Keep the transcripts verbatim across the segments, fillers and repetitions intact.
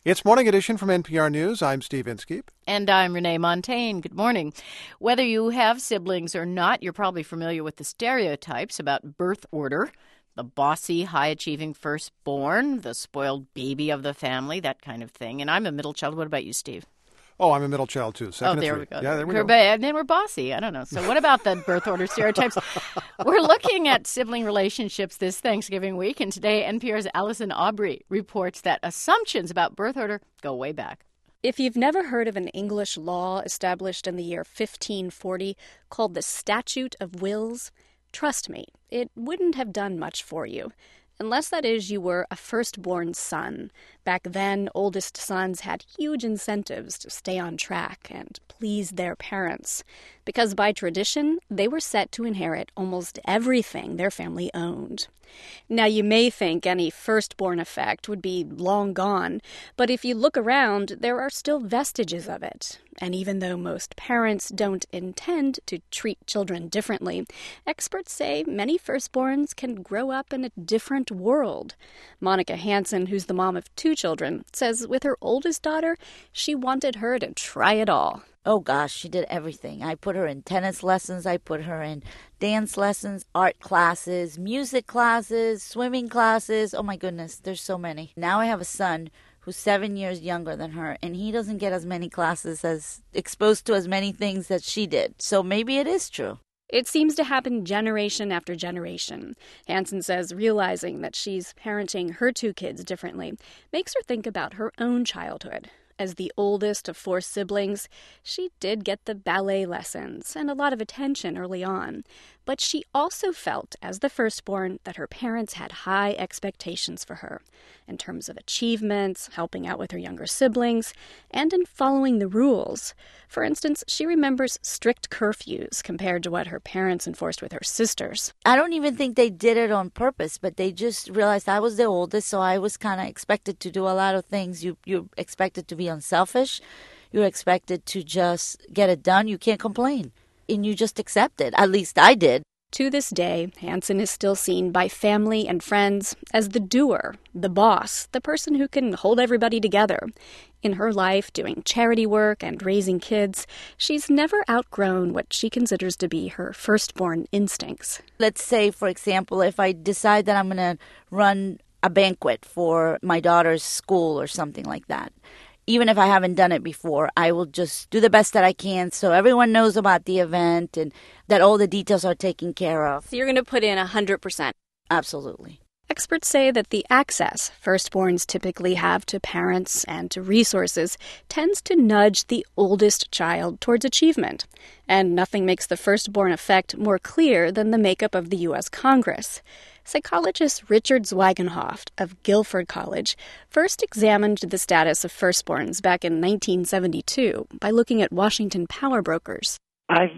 It's Morning Edition from N P R News. I'm Steve Inskeep. And I'm Renee Montagne. Good morning. Whether you have siblings or not, you're probably familiar with the stereotypes about birth order. The bossy, high-achieving firstborn, the spoiled baby of the family, that kind of thing. And I'm a middle child. What about you, Steve? Oh, I'm a middle child, too. Second oh, there three. we go. Yeah, there we we're, go. And then we're bossy. I don't know. So what about the birth order stereotypes? We're looking at sibling relationships this Thanksgiving week, and today N P R's Allison Aubrey reports that assumptions about birth order go way back. If you've never heard of an English law established in the year fifteen forty called the Statute of Wills, trust me, it wouldn't have done much for you. Unless, that is, you were a firstborn son. Back then, oldest sons had huge incentives to stay on track and please their parents, because by tradition, they were set to inherit almost everything their family owned. Now, you may think any firstborn effect would be long gone, but if you look around, there are still vestiges of it. And even though most parents don't intend to treat children differently, experts say many firstborns can grow up in a different world. Monica Hansen, who's the mom of two children, says with her oldest daughter, she wanted her to try it all. Oh, gosh, she did everything. I put her in tennis lessons. I put her in dance lessons, art classes, music classes, swimming classes. Oh, my goodness, there's so many. Now I have a son who's seven years younger than her, and he doesn't get as many classes, as exposed to as many things that she did. So maybe it is true. It seems to happen generation after generation. Hansen says realizing that she's parenting her two kids differently makes her think about her own childhood. As the oldest of four siblings, she did get the ballet lessons and a lot of attention early on. But she also felt, as the firstborn, that her parents had high expectations for her in terms of achievements, helping out with her younger siblings, and in following the rules. For instance, she remembers strict curfews compared to what her parents enforced with her sisters. I don't even think they did it on purpose, but they just realized I was the oldest, so I was kind of expected to do a lot of things. You, you're expected to be unselfish. You're expected to just get it done. You can't complain. And you just accept it. At least I did. To this day, Hansen is still seen by family and friends as the doer, the boss, the person who can hold everybody together. In her life, doing charity work and raising kids, she's never outgrown what she considers to be her firstborn instincts. Let's say, for example, if I decide that I'm going to run a banquet for my daughter's school or something like that. Even if I haven't done it before, I will just do the best that I can so everyone knows about the event and that all the details are taken care of. So you're going to put in one hundred percent. Absolutely. Experts say that the access firstborns typically have to parents and to resources tends to nudge the oldest child towards achievement. And nothing makes the firstborn effect more clear than the makeup of the U S Congress. Psychologist Richard Zwigenhoft of Guilford College first examined the status of firstborns back in nineteen seventy-two by looking at Washington power brokers. I've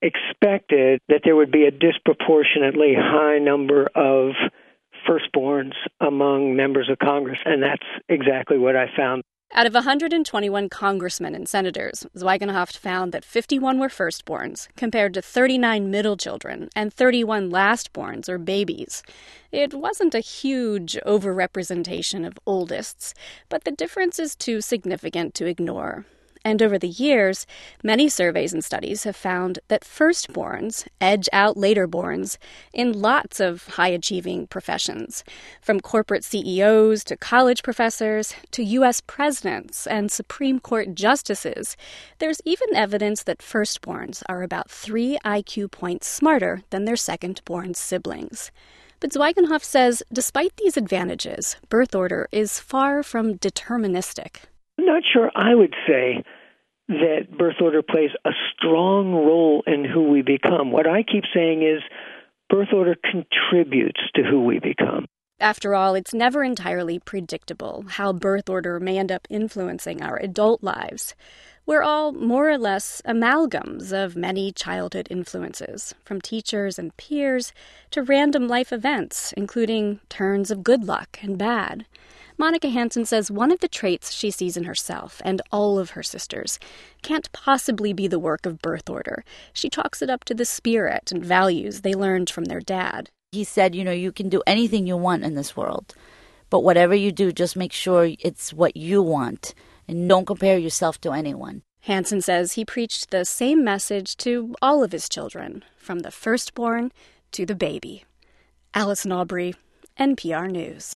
expected that there would be a disproportionately high number of firstborns among members of Congress, and that's exactly what I found. Out of one hundred twenty-one congressmen and senators, Zwigenhoft found that fifty-one were firstborns, compared to thirty-nine middle children and thirty-one lastborns or babies. It wasn't a huge overrepresentation of oldest, but the difference is too significant to ignore. And over the years, many surveys and studies have found that firstborns edge out laterborns in lots of high-achieving professions, from corporate C E Os to college professors to U S presidents and Supreme Court justices. There's even evidence that firstborns are about three I Q points smarter than their second-born siblings. But Zwigenhoft says, despite these advantages, birth order is far from deterministic. I'm not sure I would say that birth order plays a strong role in who we become. What I keep saying is birth order contributes to who we become. After all, it's never entirely predictable how birth order may end up influencing our adult lives. We're all more or less amalgams of many childhood influences, from teachers and peers to random life events, including turns of good luck and bad. Monica Hansen says one of the traits she sees in herself and all of her sisters can't possibly be the work of birth order. She chalks it up to the spirit and values they learned from their dad. He said, you know, you can do anything you want in this world, But whatever you do, just make sure it's what you want and don't compare yourself to anyone. Hansen says he preached the same message to all of his children, from the firstborn to the baby. Allison Aubrey, N P R News.